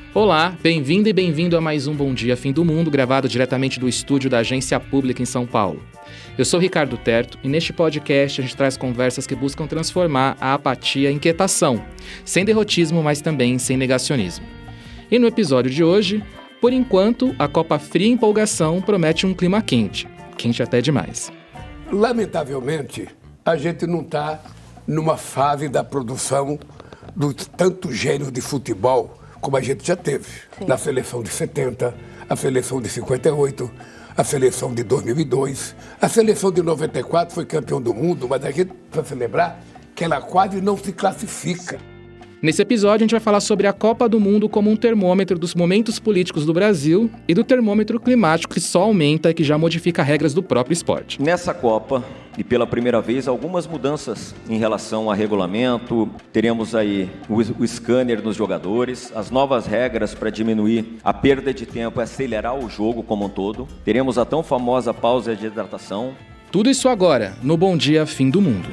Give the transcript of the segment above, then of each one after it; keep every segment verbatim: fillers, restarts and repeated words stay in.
Olá, bem-vindo e bem-vindo a mais um Bom Dia Fim do Mundo, gravado diretamente do estúdio da Agência Pública em São Paulo. Eu sou Ricardo Terto e neste podcast a gente traz conversas que buscam transformar a apatia em inquietação, sem derrotismo, mas também sem negacionismo. E no episódio de hoje, por enquanto, a Copa Fria e Empolgação promete um clima quente, quente até demais. Lamentavelmente, a gente não está numa fase da produção do tanto gênio de futebol como a gente já teve. Sim. Na seleção de setenta, a seleção de cinquenta e oito, a seleção de dois mil e dois, a seleção de noventa e quatro foi campeão do mundo, mas a gente precisa se lembrar que ela quase não se classifica. Nesse episódio, a gente vai falar sobre a Copa do Mundo como um termômetro dos momentos políticos do Brasil e do termômetro climático que só aumenta e que já modifica regras do próprio esporte. Nessa Copa, e pela primeira vez, algumas mudanças em relação a regulamento. Teremos aí o, o scanner nos jogadores, as novas regras para diminuir a perda de tempo e acelerar o jogo como um todo. Teremos a tão famosa pausa de hidratação. Tudo isso agora, no Bom Dia Fim do Mundo.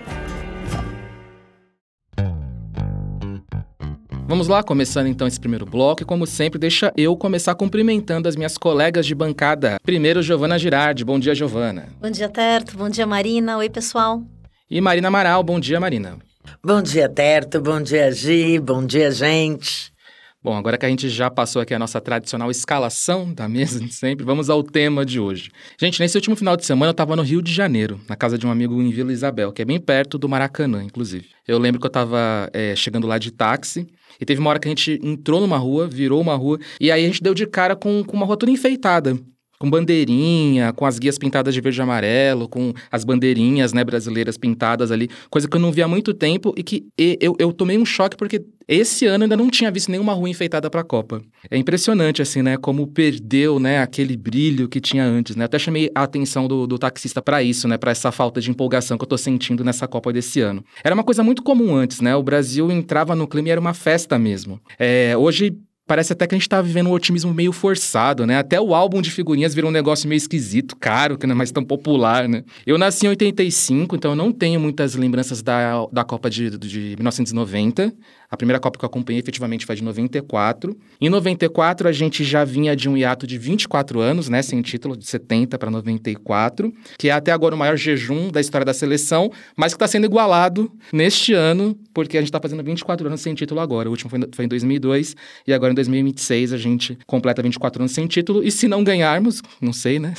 Vamos lá, começando então esse primeiro bloco, e como sempre, deixa eu começar cumprimentando as minhas colegas de bancada. Primeiro, Giovana Girardi. Bom dia, Giovana. Bom dia, Terto. Bom dia, Marina. Oi, pessoal. E Marina Amaral. Bom dia, Marina. Bom dia, Terto. Bom dia, Gi. Bom dia, gente. Bom, agora que a gente já passou aqui a nossa tradicional escalação da mesa de sempre, vamos ao tema de hoje. Gente, nesse último final de semana eu estava no Rio de Janeiro, na casa de um amigo em Vila Isabel, que é bem perto do Maracanã, inclusive. Eu lembro que eu estava é, chegando lá de táxi, e teve uma hora que a gente entrou numa rua, virou uma rua, e aí a gente deu de cara com, com uma rua toda enfeitada. Com bandeirinha, com as guias pintadas de verde e amarelo, com as bandeirinhas, né, brasileiras pintadas ali, coisa que eu não via há muito tempo e que e, eu, eu tomei um choque porque esse ano eu ainda não tinha visto nenhuma rua enfeitada para a Copa. É impressionante, assim, né, como perdeu, né, aquele brilho que tinha antes, né, eu até chamei a atenção do, do taxista para isso, né, para essa falta de empolgação que eu tô sentindo nessa Copa desse ano. Era uma coisa muito comum antes, né, o Brasil entrava no clima e era uma festa mesmo. É, hoje... Parece até que a gente tá vivendo um otimismo meio forçado, né? Até o álbum de figurinhas virou um negócio meio esquisito, caro, que não é mais tão popular, né? Eu nasci em oitenta e cinco, então eu não tenho muitas lembranças da, da Copa de, de mil novecentos e noventa. A primeira Copa que eu acompanhei efetivamente foi de noventa e quatro. Em noventa e quatro, a gente já vinha de um hiato de vinte e quatro anos, né? Sem título, de setenta para noventa e quatro, que é até agora o maior jejum da história da seleção, mas que está sendo igualado neste ano, porque a gente está fazendo vinte e quatro anos sem título agora. O último foi, foi em dois mil e dois, e agora em dois mil e vinte e seis a gente completa vinte e quatro anos sem título, e se não ganharmos, não sei, né?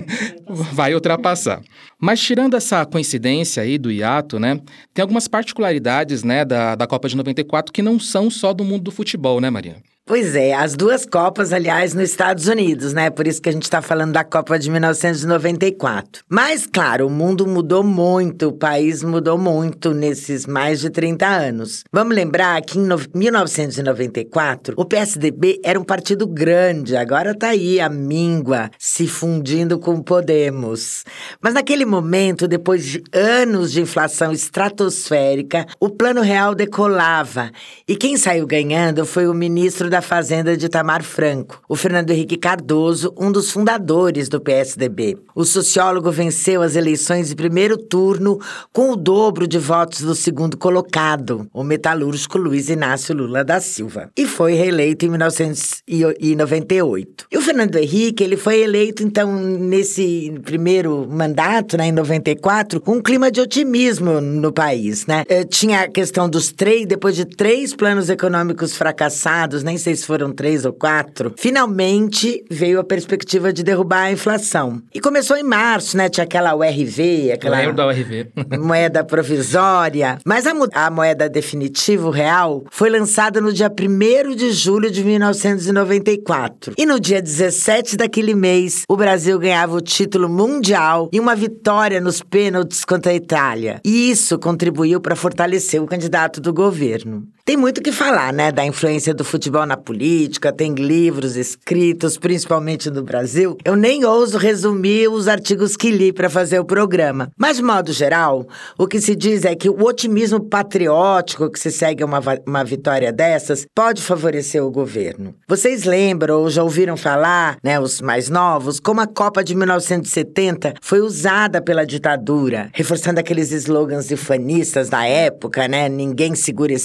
Vai ultrapassar. Mas tirando essa coincidência aí do hiato, né? Tem algumas particularidades, né, da, da Copa de noventa e quatro que não são só do mundo do futebol, né, Maria? Pois é, as duas Copas, aliás, nos Estados Unidos, né? Por isso que a gente está falando da Copa de mil novecentos e noventa e quatro. Mas, claro, o mundo mudou muito, o país mudou muito nesses mais de trinta anos. Vamos lembrar que em mil novecentos e noventa e quatro, o P S D B era um partido grande, agora tá aí a míngua se fundindo com o Podemos. Mas naquele momento, depois de anos de inflação estratosférica, o Plano Real decolava. E quem saiu ganhando foi o ministro da Fazenda de Itamar Franco, o Fernando Henrique Cardoso, um dos fundadores do P S D B. O sociólogo venceu as eleições de primeiro turno com o dobro de votos do segundo colocado, o metalúrgico Luiz Inácio Lula da Silva, e foi reeleito em mil novecentos e noventa e oito. E o Fernando Henrique, ele foi eleito, então, nesse primeiro mandato, né, em noventa e quatro, com um clima de otimismo no país, né? Eh, tinha a questão dos três, depois de três planos econômicos fracassados, nem sei se foram três ou quatro, finalmente veio a perspectiva de derrubar a inflação. E começou em março, né? Tinha aquela U R V, aquela Lembro da U R V. moeda provisória. Mas a, a moeda definitiva, o real, foi lançada no dia primeiro de julho de mil novecentos e noventa e quatro. E no dia dezessete daquele mês, o Brasil ganhava o título mundial e uma vitória nos pênaltis contra a Itália. E isso contribuiu para fortalecer o candidato do governo. Tem muito o que falar, né, da influência do futebol na política, tem livros escritos, principalmente no Brasil. Eu nem ouso resumir os artigos que li para fazer o programa. Mas, de modo geral, o que se diz é que o otimismo patriótico que se segue a uma, uma vitória dessas pode favorecer o governo. Vocês lembram ou já ouviram falar, né, os mais novos, como a Copa de mil novecentos e setenta foi usada pela ditadura, reforçando aqueles slogans ufanistas da época, né, ninguém segura esse país,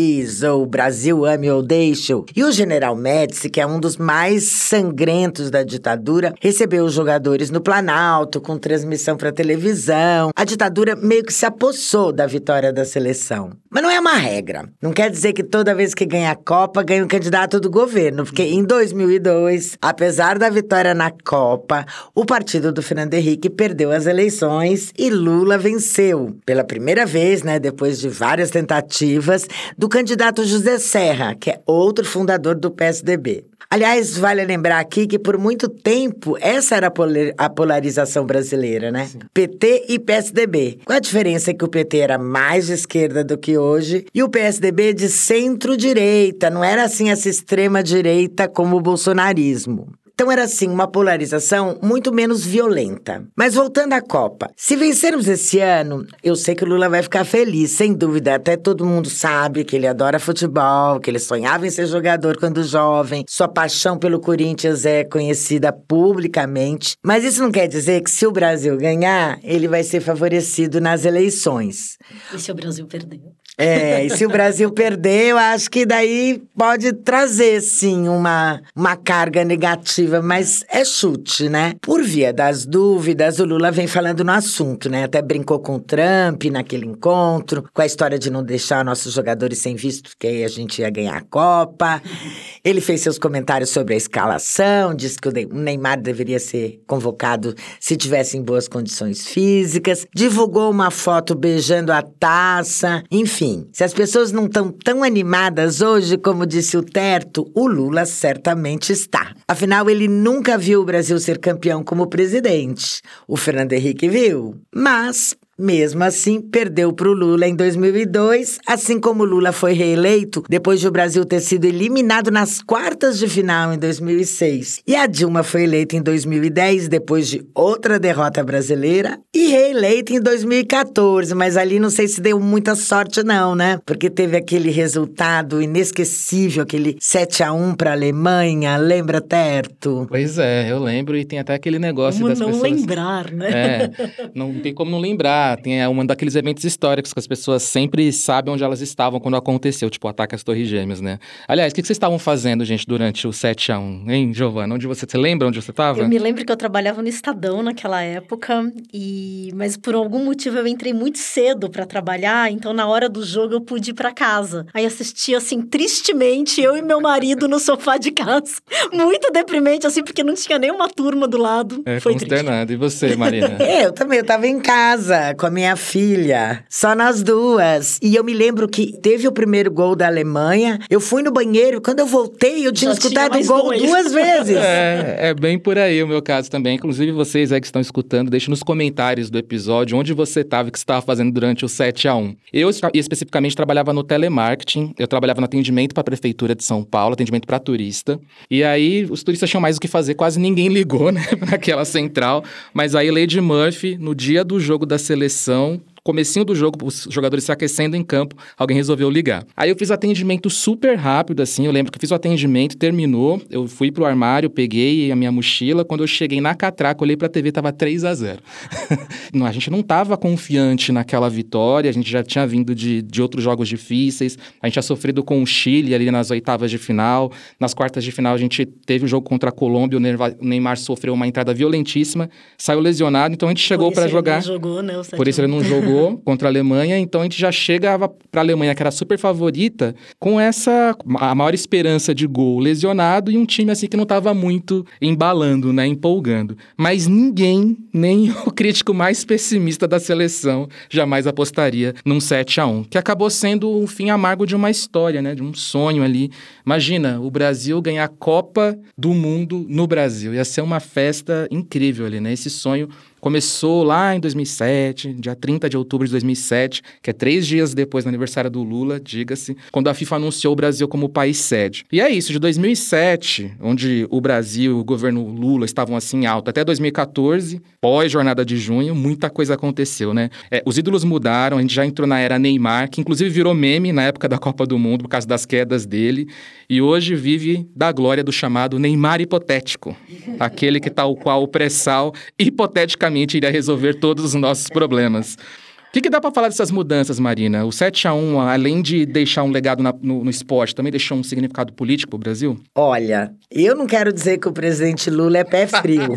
país, ou Brasil ame ou deixe. E o general Médici, que é um dos mais sangrentos da ditadura, recebeu os jogadores no Planalto, com transmissão para televisão. A ditadura meio que se apossou da vitória da seleção. Mas não é uma regra. Não quer dizer que toda vez que ganha a Copa, ganha um candidato do governo. Porque em dois mil e dois, apesar da vitória na Copa, o partido do Fernando Henrique perdeu as eleições e Lula venceu. Pela primeira vez, né, depois de várias tentativas, do candidato José Serra, que é outro fundador do P S D B. Aliás, vale lembrar aqui que por muito tempo essa era a polarização brasileira, né? Sim. P T e P S D B. Com a diferença que o P T era mais de esquerda do que hoje e o P S D B de centro-direita, não era assim essa extrema-direita como o bolsonarismo. Então era assim, uma polarização muito menos violenta. Mas voltando à Copa, se vencermos esse ano, eu sei que o Lula vai ficar feliz, sem dúvida. Até todo mundo sabe que ele adora futebol, que ele sonhava em ser jogador quando jovem. Sua paixão pelo Corinthians é conhecida publicamente. Mas isso não quer dizer que se o Brasil ganhar, ele vai ser favorecido nas eleições. E se o Brasil perder? É, e se o Brasil perder, eu acho que daí pode trazer, sim, uma, uma carga negativa, mas é chute, né? Por via das dúvidas, o Lula vem falando no assunto, né? Até brincou com o Trump naquele encontro, com a história de não deixar nossos jogadores sem visto, que aí a gente ia ganhar a Copa. Ele fez seus comentários sobre a escalação, disse que o Neymar deveria ser convocado se tivesse em boas condições físicas, divulgou uma foto beijando a taça, enfim. Enfim, se as pessoas não estão tão animadas hoje, como disse o Terto, o Lula certamente está. Afinal, ele nunca viu o Brasil ser campeão como presidente. O Fernando Henrique viu, mas mesmo assim, perdeu para o Lula em dois mil e dois, assim como Lula foi reeleito depois de o Brasil ter sido eliminado nas quartas de final em dois mil e seis. E a Dilma foi eleita em dois mil e dez, depois de outra derrota brasileira, e reeleita em dois mil e quatorze, mas ali não sei se deu muita sorte não, né? Porque teve aquele resultado inesquecível, aquele sete a um para a Alemanha, lembra, Terto? Pois é, eu lembro, e tem até aquele negócio como das não pessoas... lembrar, né? É, não tem como não lembrar. Tem um daqueles eventos históricos que as pessoas sempre sabem onde elas estavam quando aconteceu, tipo o ataque às Torres Gêmeas, né? Aliás, o que vocês estavam fazendo, gente, durante o sete a um, hein, Giovana? Onde você... Você lembra onde você estava? Eu me lembro que eu trabalhava no Estadão naquela época, e... mas por algum motivo eu entrei muito cedo pra trabalhar, então na hora do jogo eu pude ir pra casa. Aí assisti, assim, tristemente, eu e meu marido no sofá de casa. Muito deprimente, assim, porque não tinha nenhuma turma do lado. É, foi consternado. triste. E você, Marina? É, eu também, eu tava em casa com a minha filha, só nós duas. E eu me lembro que teve o primeiro gol da Alemanha, eu fui no banheiro, quando eu voltei, eu tinha Já escutado tinha o gol dois. duas vezes. É, é bem por aí o meu caso também. Inclusive, vocês aí que estão escutando, deixem nos comentários do episódio onde você estava e o que você estava fazendo durante o sete a um. Eu, especificamente, trabalhava no telemarketing, eu trabalhava no atendimento para a Prefeitura de São Paulo, atendimento para turista. E aí, os turistas tinham mais o que fazer, quase ninguém ligou, né, para aquela central. Mas aí, Lady Murphy, no dia do jogo da seleção, comecinho do jogo, os jogadores se aquecendo em campo, alguém resolveu ligar. Aí eu fiz atendimento super rápido, assim, eu lembro que eu fiz o atendimento, terminou, eu fui pro armário, peguei a minha mochila, quando eu cheguei na catraca, olhei pra T V, tava três a zero. Não, a gente não tava confiante naquela vitória, a gente já tinha vindo de, de outros jogos difíceis, a gente tinha sofrido com o Chile ali nas oitavas de final, nas quartas de final a gente teve o jogo contra a Colômbia, o Neymar sofreu uma entrada violentíssima, saiu lesionado, então a gente chegou pra jogar... Jogou, né, Por isso ele não jogou. Contra a Alemanha, então a gente já chegava para a Alemanha, que era super favorita, com essa, a maior esperança de gol, lesionado, e um time assim que não estava muito embalando, né, empolgando. Mas ninguém, nem o crítico mais pessimista da seleção, jamais apostaria num sete a um, que acabou sendo o fim amargo de uma história, né, de um sonho ali. Imagina, o Brasil ganhar a Copa do Mundo no Brasil, ia ser uma festa incrível ali, né, esse sonho começou lá em dois mil e sete, dia trinta de outubro de dois mil e sete, que é três dias depois do aniversário do Lula, diga-se, quando a FIFA anunciou o Brasil como país sede. E é isso, de dois mil e sete, onde o Brasil e o governo Lula estavam assim alto, até dois mil e quatorze, pós-jornada de junho, muita coisa aconteceu, né? É, os ídolos mudaram, a gente já entrou na era Neymar, que inclusive virou meme na época da Copa do Mundo, por causa das quedas dele, e hoje vive da glória do chamado Neymar hipotético, aquele que tal qual o pré-sal hipoteticamente iria resolver todos os nossos problemas. O que, que dá pra falar dessas mudanças, Marina? O sete a um, além de deixar um legado na, no, no esporte, também deixou um significado político pro Brasil? Olha, eu não quero dizer que o presidente Lula é pé frio,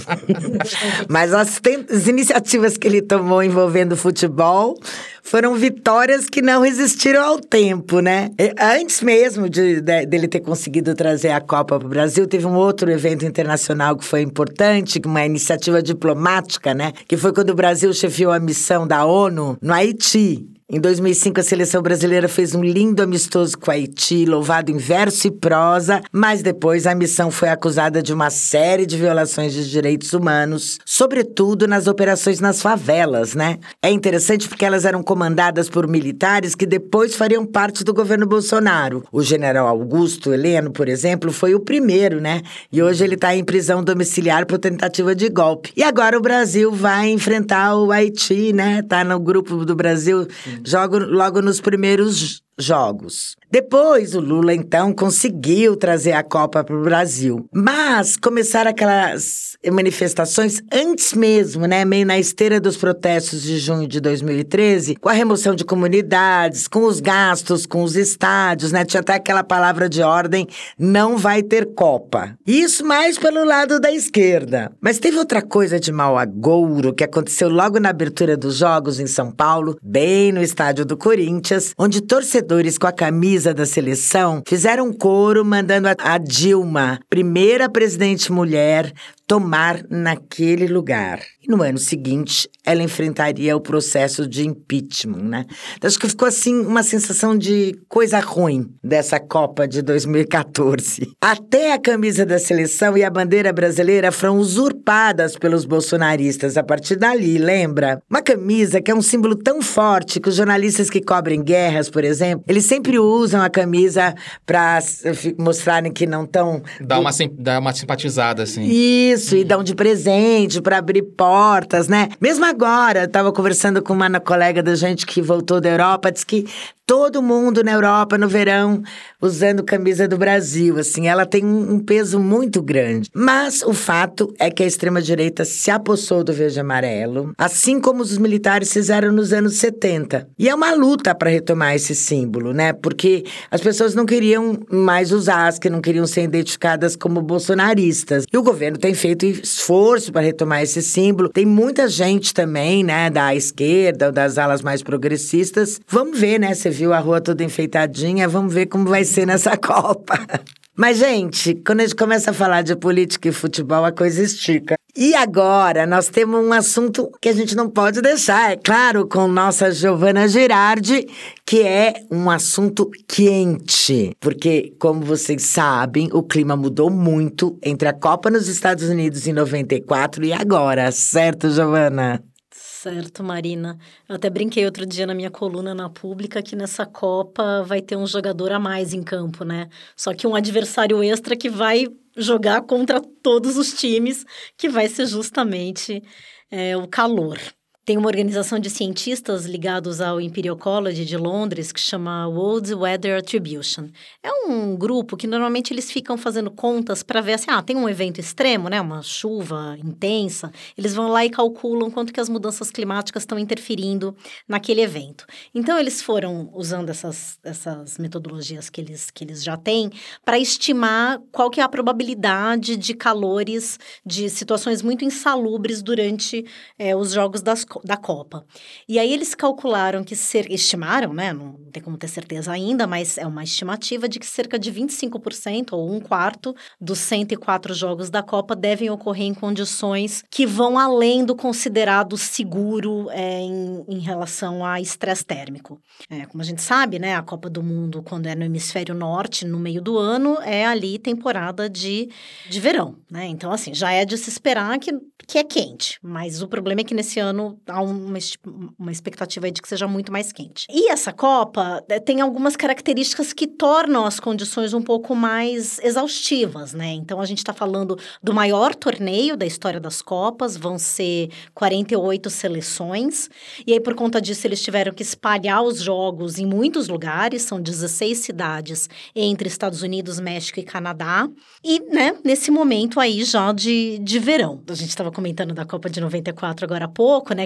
mas as, as iniciativas que ele tomou envolvendo o futebol foram vitórias que não resistiram ao tempo, né? Antes mesmo de, de, dele ter conseguido trazer a Copa para o Brasil, teve um outro evento internacional que foi importante, uma iniciativa diplomática, né? Que foi quando o Brasil chefiou a missão da ONU no Haiti. Em dois mil e cinco, a seleção brasileira fez um lindo amistoso com o Haiti, louvado em verso e prosa, mas depois a missão foi acusada de uma série de violações de direitos humanos, sobretudo nas operações nas favelas, né? É interessante porque elas eram comandadas por militares que depois fariam parte do governo Bolsonaro. O general Augusto Heleno, por exemplo, foi o primeiro, né? E hoje ele está em prisão domiciliar por tentativa de golpe. E agora o Brasil vai enfrentar o Haiti, né? Tá no grupo do Brasil... Jogo logo nos primeiros jogos. Depois, o Lula, então, conseguiu trazer a Copa para o Brasil. Mas começaram aquelas manifestações antes mesmo, né? Meio na esteira dos protestos de junho de dois mil e treze, com a remoção de comunidades, com os gastos, com os estádios, né? Tinha até aquela palavra de ordem, não vai ter Copa. Isso mais pelo lado da esquerda. Mas teve outra coisa de mau agouro que aconteceu logo na abertura dos Jogos em São Paulo, bem no estádio do Corinthians, onde torcedores com a camisa da seleção fizeram coro mandando a, a Dilma, primeira presidente mulher, tomar naquele lugar. E no ano seguinte, ela enfrentaria o processo de impeachment, né? Então, acho que ficou, assim, uma sensação de coisa ruim dessa Copa de dois mil e quatorze. Até a camisa da seleção e a bandeira brasileira foram usurpadas pelos bolsonaristas a partir dali, lembra? Uma camisa que é um símbolo tão forte que os jornalistas que cobrem guerras, por exemplo, eles sempre usam a camisa para mostrarem que não estão... Dá uma, dá uma simpatizada, assim. Isso. Isso, e dão de presente para abrir portas, né? Mesmo agora, eu tava conversando com uma colega da gente que voltou da Europa, disse que todo mundo na Europa, no verão, usando camisa do Brasil, assim, ela tem um, um peso muito grande. Mas o fato é que a extrema-direita se apossou do verde e amarelo, assim como os militares fizeram nos anos setenta. E é uma luta para retomar esse símbolo, né? Porque as pessoas não queriam mais usar, as que não queriam ser identificadas como bolsonaristas. E o governo tem feito esforço para retomar esse símbolo. Tem muita gente também, né, da esquerda ou das alas mais progressistas. Vamos ver, né? Você viu a rua toda enfeitadinha, vamos ver como vai ser nessa Copa. Mas, gente, quando a gente começa a falar de política e futebol, a coisa estica. E agora, nós temos um assunto que a gente não pode deixar, é claro, com nossa Giovana Girardi, que é um assunto quente. Porque, como vocês sabem, o clima mudou muito entre a Copa nos Estados Unidos em noventa e quatro e agora, certo, Giovana? Certo, Marina. Eu até brinquei outro dia na minha coluna na Pública que nessa Copa vai ter um jogador a mais em campo, né? Só que um adversário extra que vai jogar contra todos os times, que vai ser justamente é, o calor. Tem uma organização de cientistas ligados ao Imperial College de Londres que chama World Weather Attribution. É um grupo que normalmente eles ficam fazendo contas para ver assim, ah, tem um evento extremo, né, uma chuva intensa, eles vão lá e calculam quanto que as mudanças climáticas estão interferindo naquele evento. Então, eles foram usando essas, essas metodologias que eles, que eles já têm para estimar qual que é a probabilidade de calores, de situações muito insalubres durante é, os jogos das da Copa. E aí eles calcularam que, ser, estimaram, né, não tem como ter certeza ainda, mas é uma estimativa de que cerca de vinte e cinco por cento ou um quarto dos cento e quatro jogos da Copa devem ocorrer em condições que vão além do considerado seguro é, em, em relação a estresse térmico. É, como a gente sabe, né, a Copa do Mundo, quando é no hemisfério norte, no meio do ano, é ali temporada de, de verão, né? Então, assim, já é de se esperar que, que é quente, mas o problema é que nesse ano há uma, uma expectativa de que seja muito mais quente. E essa Copa tem algumas características que tornam as condições um pouco mais exaustivas, né? Então, a gente está falando do maior torneio da história das Copas, vão ser quarenta e oito seleções, e aí, por conta disso, eles tiveram que espalhar os jogos em muitos lugares, são dezesseis cidades entre Estados Unidos, México e Canadá, e, né, nesse momento aí já de, de verão. A gente estava comentando da Copa de noventa e quatro agora há pouco, né, que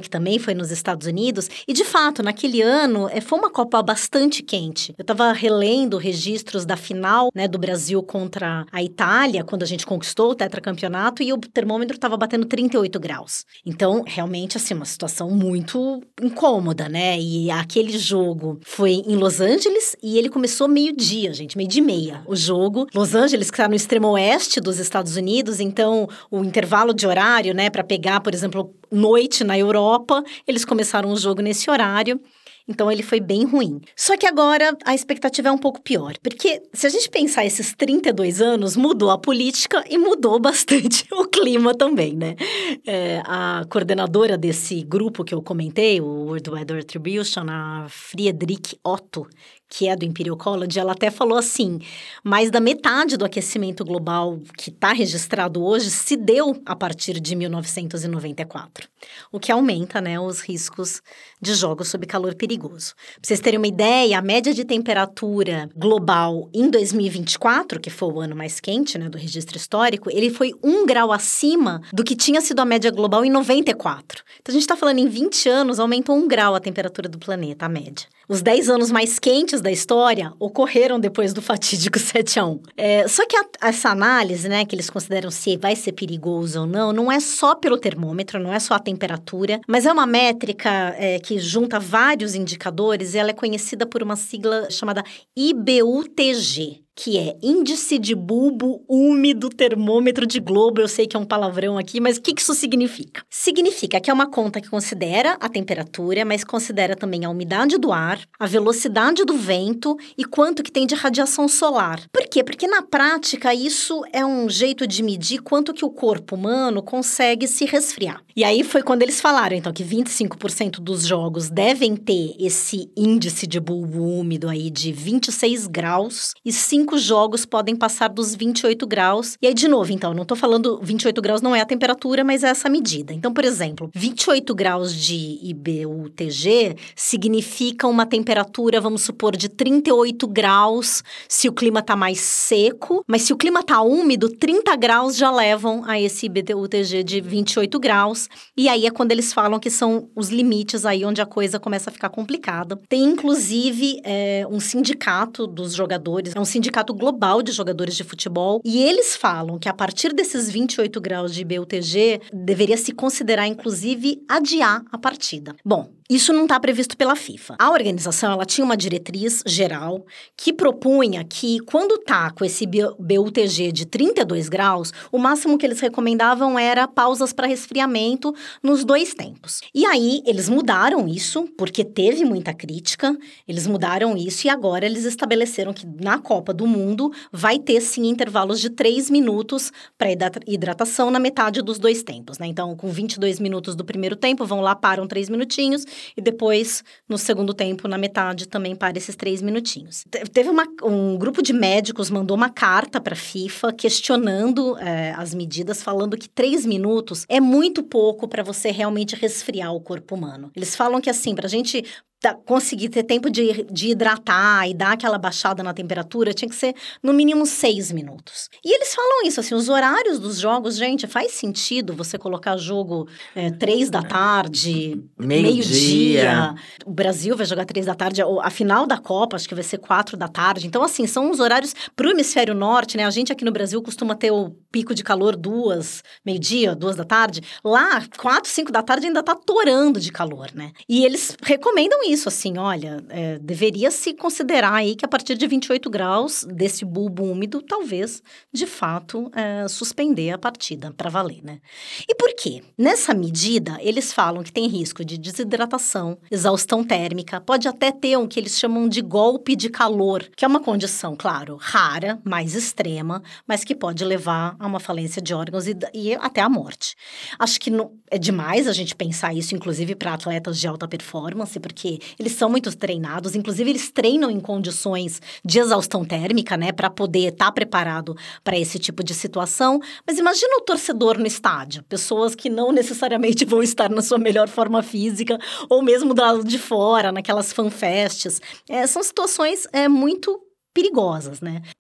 que também foi nos Estados Unidos. E, de fato, naquele ano, é, foi uma Copa bastante quente. Eu estava relendo registros da final, né, do Brasil contra a Itália, quando a gente conquistou o tetracampeonato, e o termômetro estava batendo trinta e oito graus. Então, realmente, assim, uma situação muito incômoda, né? E aquele jogo foi em Los Angeles e ele começou meio-dia, gente, meio-dia e meia. O jogo, Los Angeles, que está no extremo oeste dos Estados Unidos, então o intervalo de horário, né, para pegar, por exemplo, noite na Europa, eles começaram o jogo nesse horário. Então, ele foi bem ruim. Só que agora a expectativa é um pouco pior. Porque se a gente pensar esses trinta e dois anos, mudou a política e mudou bastante o clima também, né? É, a coordenadora desse grupo que eu comentei, o World Weather Attribution, a Friederike Otto, que é do Imperial College, ela até falou assim, mais da metade do aquecimento global que está registrado hoje se deu a partir de mil novecentos e noventa e quatro, o que aumenta, né, os riscos de jogos sob calor perigoso. Para vocês terem uma ideia, a média de temperatura global em dois mil e vinte e quatro, que foi o ano mais quente, né, do registro histórico, ele foi um grau acima do que tinha sido a média global em noventa e quatro. Então, a gente está falando em vinte anos, aumentou um grau a temperatura do planeta, a média. Os dez anos mais quentes da história ocorreram depois do fatídico sete a um. É, só que a, essa análise, né, que eles consideram se vai ser perigoso ou não, não é só pelo termômetro, não é só a temperatura, mas é uma métrica é, que junta vários indicadores e ela é conhecida por uma sigla chamada I B U T G. Que é Índice de Bulbo Úmido Termômetro de Globo. Eu sei que é um palavrão aqui, mas o que isso significa? Significa que é uma conta que considera a temperatura, mas considera também a umidade do ar, a velocidade do vento e quanto que tem de radiação solar. Por quê? Porque na prática isso é um jeito de medir quanto que o corpo humano consegue se resfriar. E aí foi quando eles falaram, então, que vinte e cinco por cento dos jogos devem ter esse índice de bulbo úmido aí de vinte e seis graus e cinco jogos podem passar dos vinte e oito graus. E aí, de novo, então, não tô falando vinte e oito graus não é a temperatura, mas é essa medida. Então, por exemplo, vinte e oito graus de I B U T G significa uma temperatura, vamos supor, de trinta e oito graus se o clima tá mais seco, mas se o clima tá úmido, trinta graus já levam a esse I B U T G de vinte e oito graus. E aí é quando eles falam que são os limites aí onde a coisa começa a ficar complicada. Tem, inclusive, é, um sindicato dos jogadores, é um sindicato global de jogadores de futebol, e eles falam que a partir desses vinte e oito graus de I B U T G, deveria se considerar, inclusive, adiar a partida. Bom, isso não está previsto pela FIFA. A organização, ela tinha uma diretriz geral que propunha que, quando tá com esse B U T G de trinta e dois graus, o máximo que eles recomendavam era pausas para resfriamento nos dois tempos. E aí, eles mudaram isso, porque teve muita crítica, eles mudaram isso e agora eles estabeleceram que na Copa do Mundo vai ter, sim, intervalos de três minutos para hidratação na metade dos dois tempos, né? Então, com vinte e dois minutos do primeiro tempo, vão lá, param três minutinhos, e depois, no segundo tempo, na metade, também para esses três minutinhos. Teve uma, um grupo de médicos mandou uma carta para a FIFA questionando é, as medidas, falando que três minutos é muito pouco para você realmente resfriar o corpo humano. Eles falam que, assim, para a gente conseguir ter tempo de, de hidratar e dar aquela baixada na temperatura, tinha que ser no mínimo seis minutos. E eles falam isso, assim, os horários dos jogos, gente, faz sentido você colocar jogo é, três da tarde, meio-dia. Meio o Brasil vai jogar três da tarde, a final da Copa acho que vai ser quatro da tarde. Então, assim, são os horários pro hemisfério norte, né? A gente aqui no Brasil costuma ter o pico de calor duas, meio-dia, duas da tarde. Lá, quatro, cinco da tarde ainda tá torando de calor, né? E eles recomendam isso, assim, olha, é, deveria se considerar aí que a partir de vinte e oito graus desse bulbo úmido, talvez, de fato, é, suspender a partida para valer, né? E por quê? Nessa medida, eles falam que tem risco de desidratação, exaustão térmica, pode até ter um que eles chamam de golpe de calor, que é uma condição, claro, rara, mais extrema, mas que pode levar a uma falência de órgãos e, e até a morte. Acho que não, é demais a gente pensar isso, inclusive para atletas de alta performance, porque eles são muito treinados, inclusive eles treinam em condições de exaustão térmica, né, para poder estar tá preparado para esse tipo de situação. Mas imagina o torcedor no estádio, pessoas que não necessariamente vão estar na sua melhor forma física, ou mesmo do lado de fora, naquelas fanfests. É, são situações é, muito perigosas, né? Bom,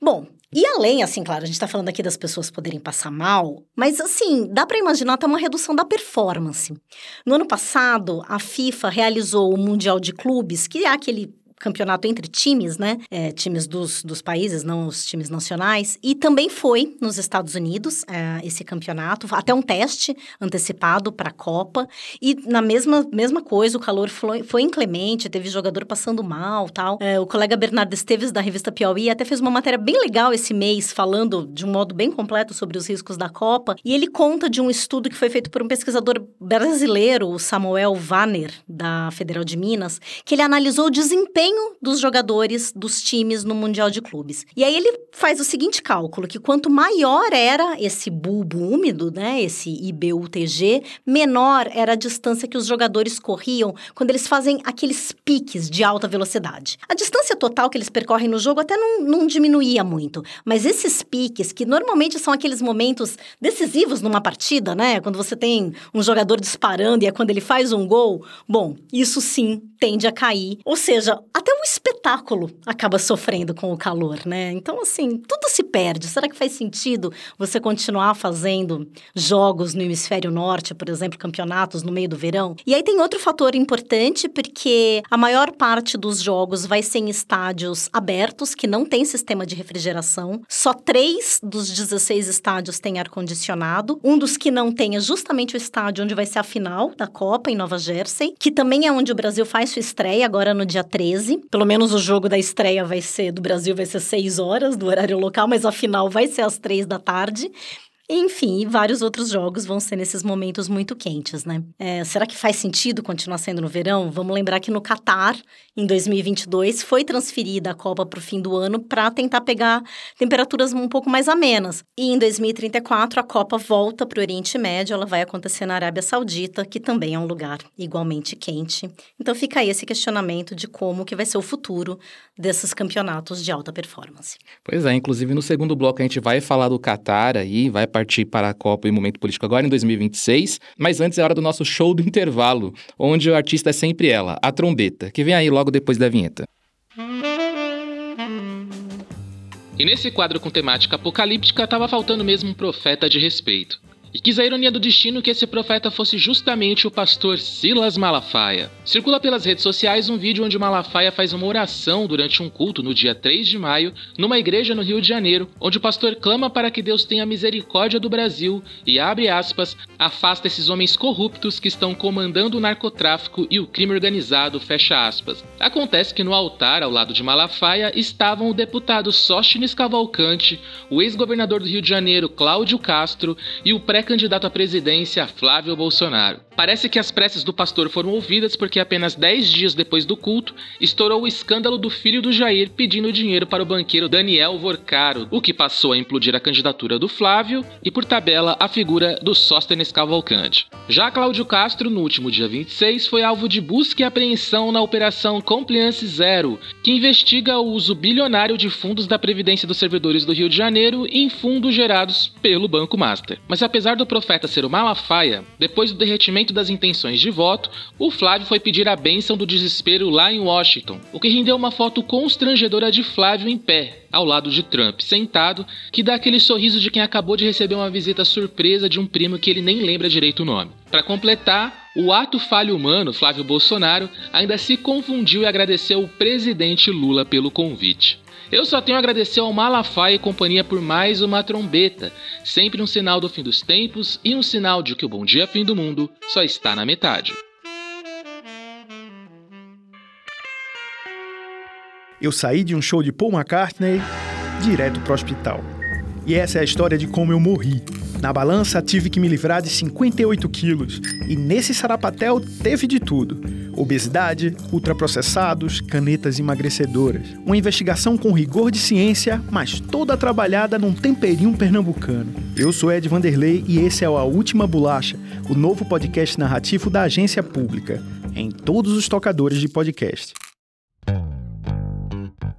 E além, assim, claro, a gente tá falando aqui das pessoas poderem passar mal, mas assim, dá para imaginar até uma redução da performance. No ano passado, a FIFA realizou o Mundial de Clubes, que é aquele campeonato entre times, né? É, times dos, dos países, não os times nacionais. E também foi nos Estados Unidos é, esse campeonato, até um teste antecipado para a Copa. E na mesma, mesma coisa, o calor foi, foi inclemente, teve jogador passando mal, tal. É, o colega Bernardo Esteves, da revista Piauí, até fez uma matéria bem legal esse mês, falando de um modo bem completo sobre os riscos da Copa. E ele conta de um estudo que foi feito por um pesquisador brasileiro, o Samuel Vanner, da Federal de Minas, que ele analisou o desempenho dos jogadores dos times no Mundial de Clubes. E aí ele faz o seguinte cálculo, que quanto maior era esse bulbo úmido, né, esse I B U T G, menor era a distância que os jogadores corriam quando eles fazem aqueles piques de alta velocidade. A distância total que eles percorrem no jogo até não, não diminuía muito, mas esses piques, que normalmente são aqueles momentos decisivos numa partida, né, quando você tem um jogador disparando e é quando ele faz um gol, bom, isso sim tende a cair. Ou seja, até o espetáculo acaba sofrendo com o calor, né? Então, assim, tudo se perde. Será que faz sentido você continuar fazendo jogos no hemisfério norte, por exemplo, campeonatos no meio do verão? E aí tem outro fator importante, porque a maior parte dos jogos vai ser em estádios abertos, que não tem sistema de refrigeração. Só três dos dezesseis estádios têm ar-condicionado. Um dos que não tem é justamente o estádio onde vai ser a final da Copa, em Nova Jersey, que também é onde o Brasil faz sua estreia, agora no dia treze. Pelo menos o jogo da estreia vai ser, do Brasil vai ser seis horas do horário local, mas a final vai ser às três da tarde. Enfim, vários outros jogos vão ser nesses momentos muito quentes, né? É, será que faz sentido continuar sendo no verão? Vamos lembrar que no Catar, em dois mil e vinte e dois, foi transferida a Copa para o fim do ano para tentar pegar temperaturas um pouco mais amenas. E em dois mil e trinta e quatro, a Copa volta para o Oriente Médio, ela vai acontecer na Arábia Saudita, que também é um lugar igualmente quente. Então fica aí esse questionamento de como que vai ser o futuro desses campeonatos de alta performance. Pois é, inclusive no segundo bloco a gente vai falar do Catar aí, vai partir para a Copa e Momento Político agora em dois mil e vinte e seis, mas antes é hora do nosso show do intervalo, onde o artista é sempre ela, a trombeta, que vem aí logo depois da vinheta. E nesse quadro com temática apocalíptica, tava faltando mesmo um profeta de respeito. E quis a ironia do destino que esse profeta fosse justamente o pastor Silas Malafaia. Circula pelas redes sociais um vídeo onde Malafaia faz uma oração durante um culto no dia três de maio, numa igreja no Rio de Janeiro, onde o pastor clama para que Deus tenha misericórdia do Brasil e, abre aspas, afasta esses homens corruptos que estão comandando o narcotráfico e o crime organizado, fecha aspas. Acontece que no altar, ao lado de Malafaia, estavam o deputado Sóstenes Cavalcante, o ex-governador do Rio de Janeiro, Cláudio Castro, e o pré pré-candidato à presidência, Flávio Bolsonaro. Parece que as preces do pastor foram ouvidas porque apenas dez dias depois do culto, estourou o escândalo do filho do Jair pedindo dinheiro para o banqueiro Daniel Vorcaro, o que passou a implodir a candidatura do Flávio e, por tabela, a figura do Sóstenes Cavalcante. Já Cláudio Castro, no último dia vinte e seis, foi alvo de busca e apreensão na Operação Compliance Zero, que investiga o uso bilionário de fundos da Previdência dos Servidores do Rio de Janeiro em fundos gerados pelo Banco Master. Mas apesar do profeta ser o Malafaia, depois do derretimento das intenções de voto, o Flávio foi pedir a bênção do desespero lá em Washington, o que rendeu uma foto constrangedora de Flávio em pé, ao lado de Trump, sentado, que dá aquele sorriso de quem acabou de receber uma visita surpresa de um primo que ele nem lembra direito o nome. Para completar, o ato falho humano, Flávio Bolsonaro, ainda se confundiu e agradeceu o presidente Lula pelo convite. Eu só tenho a agradecer ao Malafaia e companhia por mais uma trombeta, sempre um sinal do fim dos tempos e um sinal de que o bom dia fim do mundo só está na metade. Eu saí de um show de Paul McCartney direto pro hospital. E essa é a história de como eu morri. Na balança, tive que me livrar de cinquenta e oito quilos. E nesse sarapatel teve de tudo. Obesidade, ultraprocessados, canetas emagrecedoras. Uma investigação com rigor de ciência, mas toda trabalhada num temperinho pernambucano. Eu sou Ed Vanderlei e esse é A Última Bolacha, o novo podcast narrativo da Agência Pública, em todos os tocadores de podcast.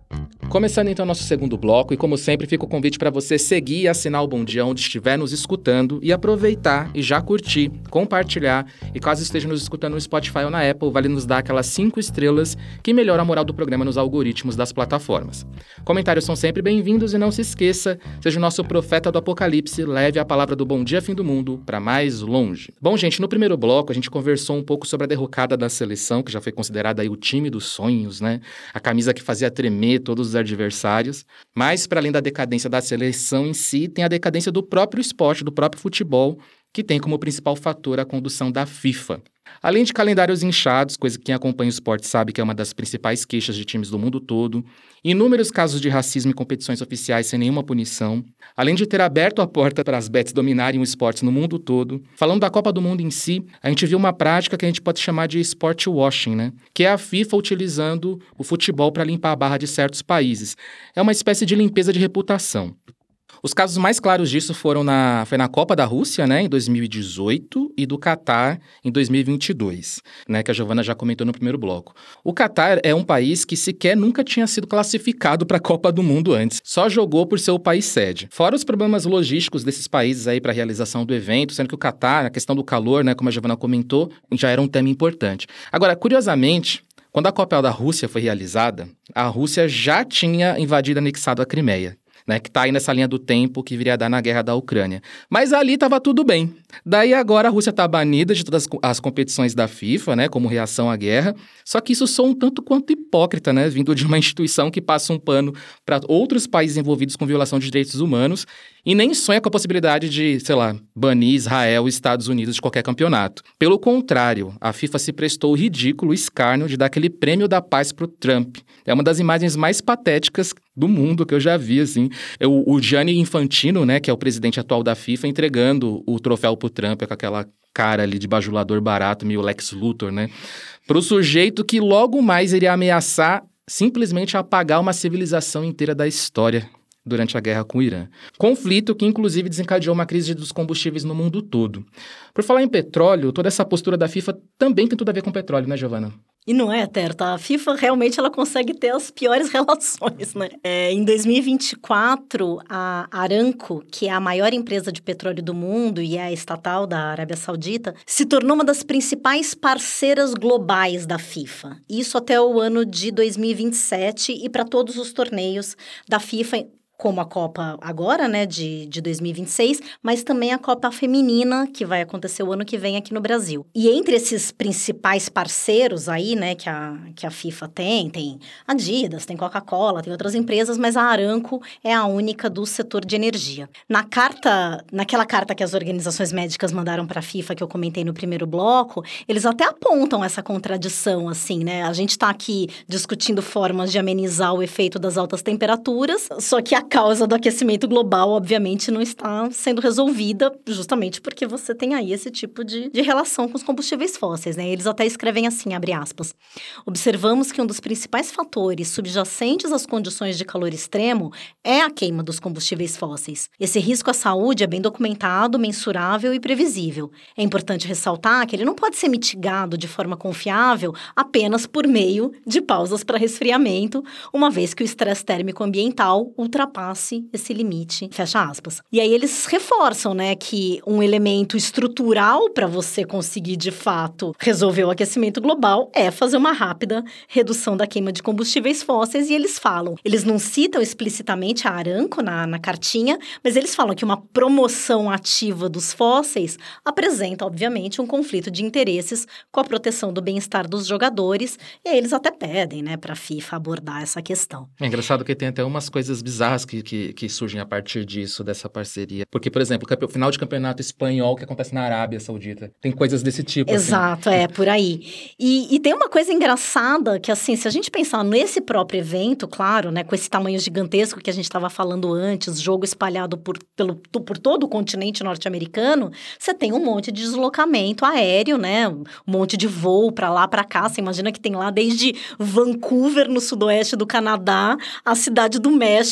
Começando então nosso segundo bloco, e como sempre fica o convite para você seguir e assinar o Bom Dia onde estiver nos escutando e aproveitar e já curtir, compartilhar, e caso esteja nos escutando no Spotify ou na Apple, vale nos dar aquelas cinco estrelas que melhoram a moral do programa nos algoritmos das plataformas. Comentários são sempre bem-vindos e não se esqueça, seja o nosso profeta do apocalipse, leve a palavra do Bom Dia Fim do Mundo para mais longe. Bom, gente, no primeiro bloco a gente conversou um pouco sobre a derrocada da seleção, que já foi considerada aí o time dos sonhos, né? A camisa que fazia tremer todos os adversários, mas para além da decadência da seleção em si, tem a decadência do próprio esporte, do próprio futebol, que tem como principal fator a condução da FIFA. Além de calendários inchados, coisa que quem acompanha o esporte sabe que é uma das principais queixas de times do mundo todo, inúmeros casos de racismo em competições oficiais sem nenhuma punição, além de ter aberto a porta para as bets dominarem o esporte no mundo todo, falando da Copa do Mundo em si, a gente viu uma prática que a gente pode chamar de sport washing, né? Que é a FIFA utilizando o futebol para limpar a barra de certos países. É uma espécie de limpeza de reputação. Os casos mais claros disso foram na, foi na Copa da Rússia, né, em dois mil e dezoito, e do Catar em dois mil e vinte e dois, né, que a Giovana já comentou no primeiro bloco. O Catar é um país que sequer nunca tinha sido classificado para a Copa do Mundo antes, só jogou por ser o país sede. Fora os problemas logísticos desses países aí para a realização do evento, sendo que o Catar, a questão do calor, né, como a Giovana comentou, já era um tema importante. Agora, curiosamente, quando a Copa da Rússia foi realizada, a Rússia já tinha invadido e anexado a Crimeia, né, que está aí nessa linha do tempo que viria a dar na guerra da Ucrânia. Mas ali estava tudo bem. Daí agora a Rússia está banida de todas as competições da FIFA, né, como reação à guerra. Só que isso soa um tanto quanto hipócrita, né, vindo de uma instituição que passa um pano para outros países envolvidos com violação de direitos humanos e nem sonha com a possibilidade de, sei lá, banir Israel e Estados Unidos de qualquer campeonato. Pelo contrário, a FIFA se prestou o ridículo, o escárnio de dar aquele prêmio da paz pro Trump. É uma das imagens mais patéticas do mundo que eu já vi, assim. O, o Gianni Infantino, né, que é o presidente atual da FIFA, entregando o troféu pro Trump com aquela cara ali de bajulador barato, meio Lex Luthor, né? Pro sujeito que logo mais iria ameaçar simplesmente apagar uma civilização inteira da história durante a guerra com o Irã. Conflito que, inclusive, desencadeou uma crise dos combustíveis no mundo todo. Por falar em petróleo, toda essa postura da FIFA também tem tudo a ver com petróleo, né, Giovana? E não é, Terta. A FIFA realmente ela consegue ter as piores relações, né? É, em dois mil e vinte e quatro, a Aramco, que é a maior empresa de petróleo do mundo e é a estatal da Arábia Saudita, se tornou uma das principais parceiras globais da FIFA. Isso até o ano de dois mil e vinte e sete e para todos os torneios da FIFA, como a Copa agora, né, de, de dois mil e vinte e seis, mas também a Copa Feminina, que vai acontecer o ano que vem aqui no Brasil. E entre esses principais parceiros aí, né, que a, que a FIFA tem, tem Adidas, tem Coca-Cola, tem outras empresas, mas a Aramco é a única do setor de energia. Na carta, naquela carta que as organizações médicas mandaram para a FIFA, que eu comentei no primeiro bloco, eles até apontam essa contradição, assim, né? A gente está aqui discutindo formas de amenizar o efeito das altas temperaturas, só que a causa do aquecimento global, obviamente, não está sendo resolvida justamente porque você tem aí esse tipo de, de relação com os combustíveis fósseis, né? Eles até escrevem assim, abre aspas, observamos que um dos principais fatores subjacentes às condições de calor extremo é a queima dos combustíveis fósseis. Esse risco à saúde é bem documentado, mensurável e previsível. É importante ressaltar que ele não pode ser mitigado de forma confiável apenas por meio de pausas para resfriamento, uma vez que o estresse térmico ambiental ultrapassa esse limite, fecha aspas. E aí eles reforçam, né, que um elemento estrutural para você conseguir, de fato, resolver o aquecimento global é fazer uma rápida redução da queima de combustíveis fósseis, e eles falam, eles não citam explicitamente a Aramco na, na cartinha, mas eles falam que uma promoção ativa dos fósseis apresenta, obviamente, um conflito de interesses com a proteção do bem-estar dos jogadores, e aí eles até pedem, né, para a FIFA abordar essa questão. É engraçado que tem até umas coisas bizarras Que, que, que surgem a partir disso, dessa parceria. Porque, por exemplo, o final de campeonato espanhol que acontece na Arábia Saudita. Tem coisas desse tipo. Exato, assim. É, por aí. E, e tem uma coisa engraçada que, assim, se a gente pensar nesse próprio evento, claro, né, com esse tamanho gigantesco que a gente estava falando antes, jogo espalhado por, pelo, por todo o continente norte-americano, você tem um monte de deslocamento aéreo, né, um monte de voo para lá, para cá. Você imagina que tem lá desde Vancouver, no sudoeste do Canadá, a cidade do México, que fica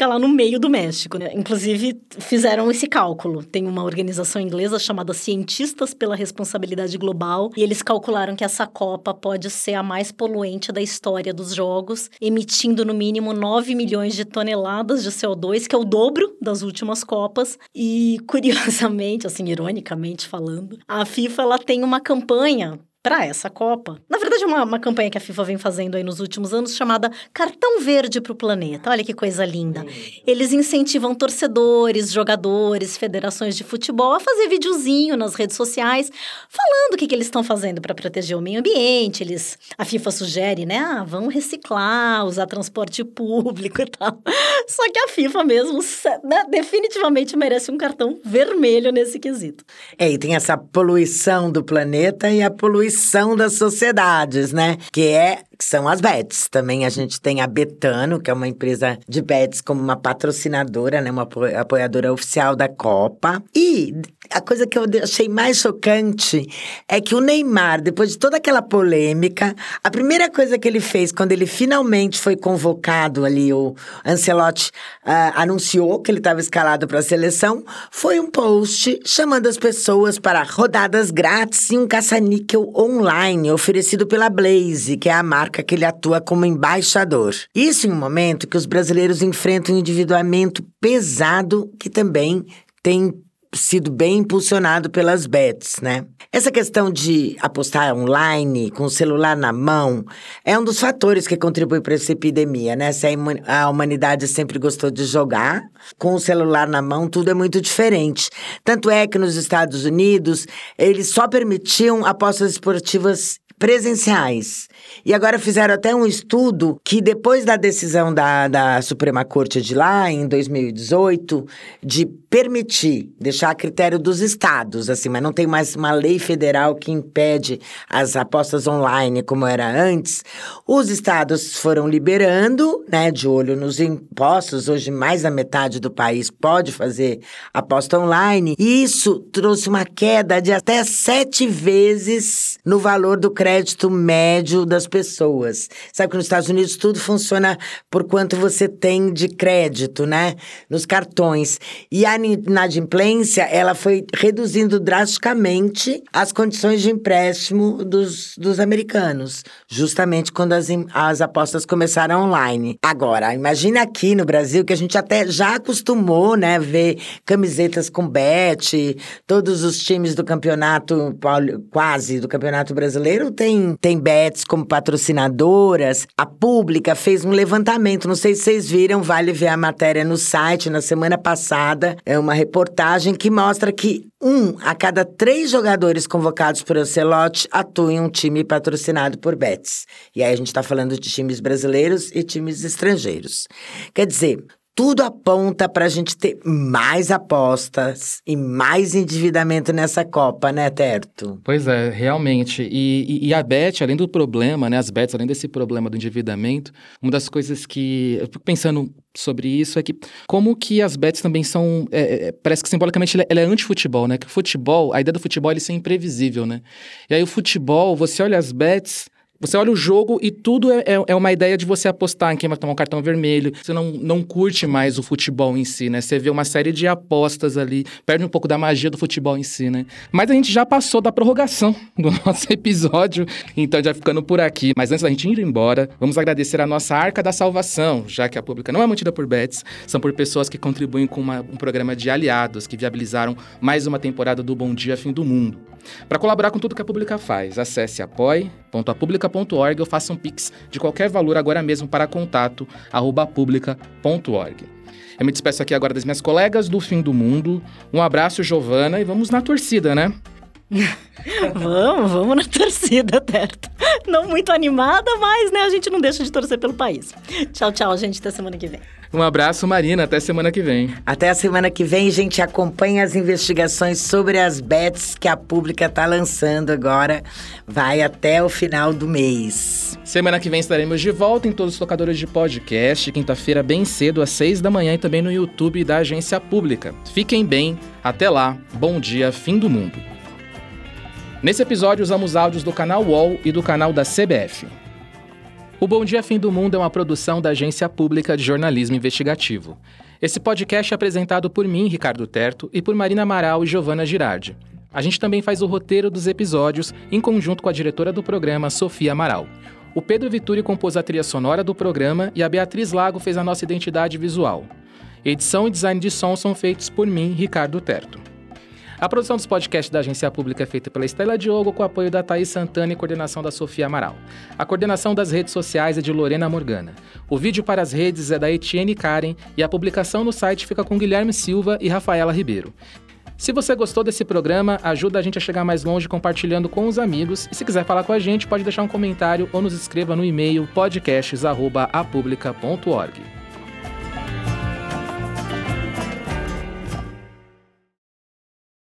fica lá no meio do México, né? Inclusive, fizeram esse cálculo. Tem uma organização inglesa chamada Cientistas pela Responsabilidade Global, e eles calcularam que essa Copa pode ser a mais poluente da história dos jogos, emitindo no mínimo nove milhões de toneladas de C O dois, que é o dobro das últimas Copas. E, curiosamente, assim, ironicamente falando, a FIFA ela tem uma campanha para essa Copa. Na verdade, é uma, uma campanha que a FIFA vem fazendo aí nos últimos anos, chamada Cartão Verde para o Planeta. Olha que coisa linda. Eles incentivam torcedores, jogadores, federações de futebol a fazer videozinho nas redes sociais, falando o que, que eles estão fazendo para proteger o meio ambiente. Eles, a FIFA sugere, né? Ah, vão reciclar, usar transporte público e tal. Só que a FIFA mesmo né, definitivamente merece um cartão vermelho nesse quesito. É, e tem essa poluição do planeta e a poluição das sociedades, né? Que é que são as bets. Também a gente tem a Betano, que é uma empresa de bets como uma patrocinadora, né? Uma apoiadora oficial da Copa. E a coisa que eu achei mais chocante é que o Neymar, depois de toda aquela polêmica, a primeira coisa que ele fez quando ele finalmente foi convocado ali, o Ancelotti uh, anunciou que ele estava escalado para a seleção, foi um post chamando as pessoas para rodadas grátis e um caça-níquel online oferecido pela Blaze, que é a marca que ele atua como embaixador. Isso em um momento que os brasileiros enfrentam um endividamento pesado que também tem sido bem impulsionado pelas bets, né? Essa questão de apostar online, com o celular na mão, é um dos fatores que contribui para essa epidemia, né? Se a humanidade sempre gostou de jogar, com o celular na mão, tudo é muito diferente. Tanto é que nos Estados Unidos, eles só permitiam apostas esportivas presenciais. E agora fizeram até um estudo que depois da decisão da, da Suprema Corte de lá, em dois mil e dezoito, de permitir, deixar a critério dos estados, assim, mas não tem mais uma lei federal que impede as apostas online como era antes, os estados foram liberando, né, de olho nos impostos, hoje mais da metade do país pode fazer aposta online, e isso trouxe uma queda de até sete vezes no valor do crédito médio das pessoas. Sabe que nos Estados Unidos tudo funciona por quanto você tem de crédito, né? Nos cartões. E a inadimplência, ela foi reduzindo drasticamente as condições de empréstimo dos, dos americanos, justamente quando as, as apostas começaram online. Agora, imagina aqui no Brasil, que a gente até já acostumou, né, ver camisetas com bet, todos os times do campeonato, quase do campeonato brasileiro, tem, tem bets como patrocinadoras. A Pública fez um levantamento, não sei se vocês viram, vale ver a matéria no site, na semana passada, é uma reportagem que mostra que um a cada três jogadores convocados por Ancelotti atua em um time patrocinado por bets. E aí a gente está falando de times brasileiros e times estrangeiros. Quer dizer, tudo aponta para a gente ter mais apostas e mais endividamento nessa Copa, né, Terto? Pois é, realmente. E, e, e a bet, além do problema, né, as bets, além desse problema do endividamento, uma das coisas que eu fico pensando sobre isso é que como que as bets também são, é, é, parece que simbolicamente ela é anti-futebol, né? Que o futebol, a ideia do futebol é ele ser imprevisível, né? E aí o futebol, você olha as bets... Você olha o jogo e tudo é, é, é uma ideia de você apostar em quem vai tomar um cartão vermelho. Você não, não curte mais o futebol em si, né? Você vê uma série de apostas ali, perde um pouco da magia do futebol em si, né? Mas a gente já passou da prorrogação do nosso episódio, então já ficando por aqui. Mas antes da gente ir embora, vamos agradecer a nossa Arca da Salvação, já que a Pública não é mantida por bets, são por pessoas que contribuem com uma, um programa de aliados, que viabilizaram mais uma temporada do Bom Dia Fim do Mundo. Para colaborar com tudo que a Pública faz, acesse apoie ponto a publica ponto org ou faça um pix de qualquer valor agora mesmo para contato arroba publica ponto org. Eu me despeço aqui agora das minhas colegas do Fim do Mundo. Um abraço, Giovana, e vamos na torcida, né? Vamos, vamos na torcida, Terto. Não muito animada, mas né, a gente não deixa de torcer pelo país. Tchau, tchau, gente. Até semana que vem. Um abraço, Marina. Até semana que vem. Até a semana que vem, gente. Acompanha as investigações sobre as bets que a Pública tá lançando agora. Vai até o final do mês. Semana que vem estaremos de volta em todos os tocadores de podcast. Quinta-feira, bem cedo, às seis da manhã e também no YouTube da Agência Pública. Fiquem bem. Até lá. Bom dia, Fim do Mundo. Nesse episódio, usamos áudios do canal U O L e do canal da C B F. O Bom Dia Fim do Mundo é uma produção da Agência Pública de Jornalismo Investigativo. Esse podcast é apresentado por mim, Ricardo Terto, e por Marina Amaral e Giovana Girardi. A gente também faz o roteiro dos episódios em conjunto com a diretora do programa, Sofia Amaral. O Pedro Vituri compôs a trilha sonora do programa e a Beatriz Lago fez a nossa identidade visual. Edição e design de som são feitos por mim, Ricardo Terto. A produção dos podcasts da Agência Pública é feita pela Estela Diogo, com apoio da Thaís Santana e coordenação da Sofia Amaral. A coordenação das redes sociais é de Lorena Morgana. O vídeo para as redes é da Etienne Karen e a publicação no site fica com Guilherme Silva e Rafaela Ribeiro. Se você gostou desse programa, ajuda a gente a chegar mais longe compartilhando com os amigos. E se quiser falar com a gente, pode deixar um comentário ou nos escreva no e-mail podcasts arroba apublica ponto org.